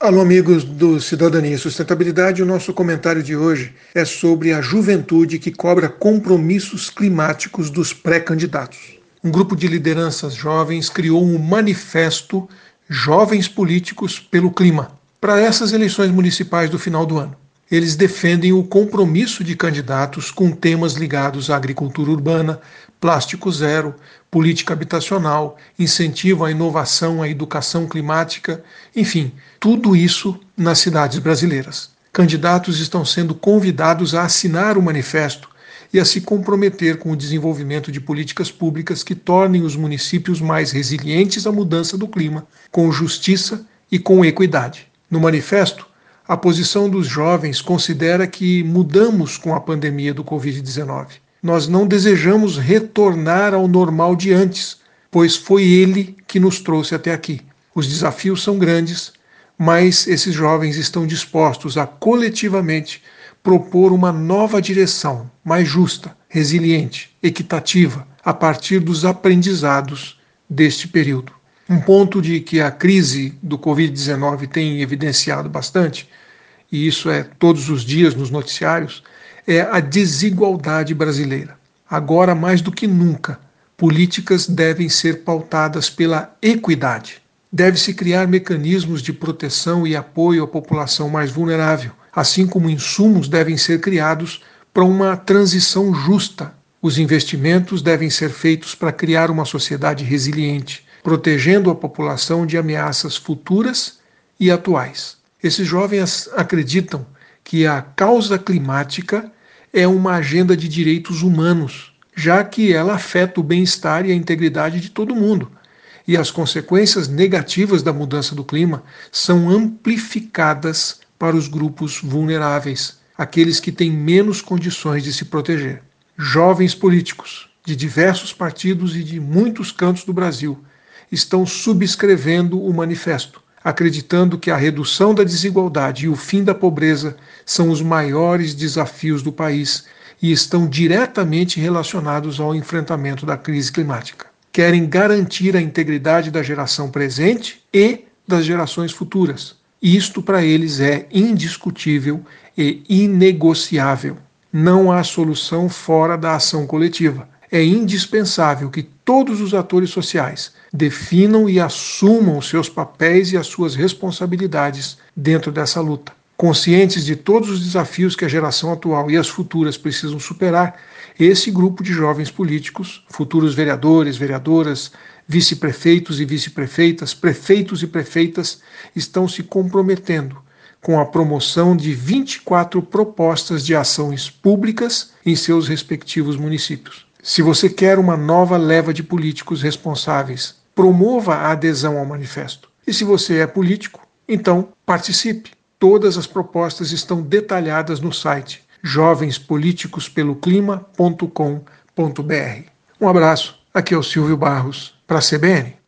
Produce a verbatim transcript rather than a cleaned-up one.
Alô, amigos do Cidadania e Sustentabilidade. O nosso comentário de hoje é sobre a juventude que cobra compromissos climáticos dos pré-candidatos. Um grupo de lideranças jovens criou um manifesto Jovens Políticos pelo Clima para essas eleições municipais do final do ano. Eles defendem o compromisso de candidatos com temas ligados à agricultura urbana, plástico zero, política habitacional, incentivo à inovação, à educação climática, enfim, tudo isso nas cidades brasileiras. Candidatos estão sendo convidados a assinar o manifesto e a se comprometer com o desenvolvimento de políticas públicas que tornem os municípios mais resilientes à mudança do clima, com justiça e com equidade. No manifesto, a posição dos jovens considera que mudamos com a pandemia do covid dezenove. Nós não desejamos retornar ao normal de antes, pois foi ele que nos trouxe até aqui. Os desafios são grandes, mas esses jovens estão dispostos a coletivamente propor uma nova direção, mais justa, resiliente, equitativa, a partir dos aprendizados deste período. Um ponto de que a crise do covid dezenove tem evidenciado bastante, e isso é todos os dias nos noticiários, é a desigualdade brasileira. Agora, mais do que nunca, políticas devem ser pautadas pela equidade. Deve-se criar mecanismos de proteção e apoio à população mais vulnerável, assim como insumos devem ser criados para uma transição justa. Os investimentos devem ser feitos para criar uma sociedade resiliente, protegendo a população de ameaças futuras e atuais. Esses jovens acreditam que a causa climática é uma agenda de direitos humanos, já que ela afeta o bem-estar e a integridade de todo mundo. E as consequências negativas da mudança do clima são amplificadas para os grupos vulneráveis, aqueles que têm menos condições de se proteger. Jovens políticos de diversos partidos e de muitos cantos do Brasil estão subscrevendo o manifesto, acreditando que a redução da desigualdade e o fim da pobreza são os maiores desafios do país e estão diretamente relacionados ao enfrentamento da crise climática. Querem garantir a integridade da geração presente e das gerações futuras. Isto para eles é indiscutível e inegociável. Não há solução fora da ação coletiva. É indispensável que todos os atores sociais definam e assumam os seus papéis e as suas responsabilidades dentro dessa luta. Conscientes de todos os desafios que a geração atual e as futuras precisam superar, esse grupo de jovens políticos, futuros vereadores, vereadoras, vice-prefeitos e vice-prefeitas, prefeitos e prefeitas, estão se comprometendo com a promoção de vinte e quatro propostas de ações públicas em seus respectivos municípios. Se você quer uma nova leva de políticos responsáveis, promova a adesão ao manifesto. E se você é político, então participe. Todas as propostas estão detalhadas no site jovens políticos pelo clima ponto com ponto br. Um abraço, aqui é o Silvio Barros, para a C B N.